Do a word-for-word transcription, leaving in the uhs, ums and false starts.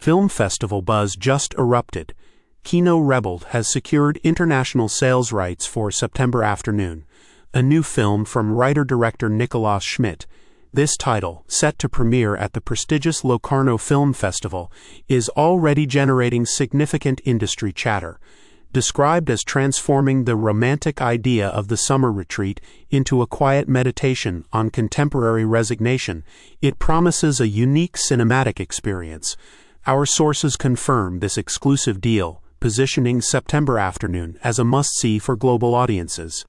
Film festival buzz just erupted. Kino Rebel has secured international sales rights for September Afternoon, a new film from writer-director Nicolas Schmidt. This title, set to premiere at the prestigious Locarno Film Festival, is already generating significant industry chatter. Described as transforming the romantic idea of the summer retreat into a quiet meditation on contemporary resignation, it promises a unique cinematic experience. Our sources confirm this exclusive deal, positioning September Afternoon as a must-see for global audiences.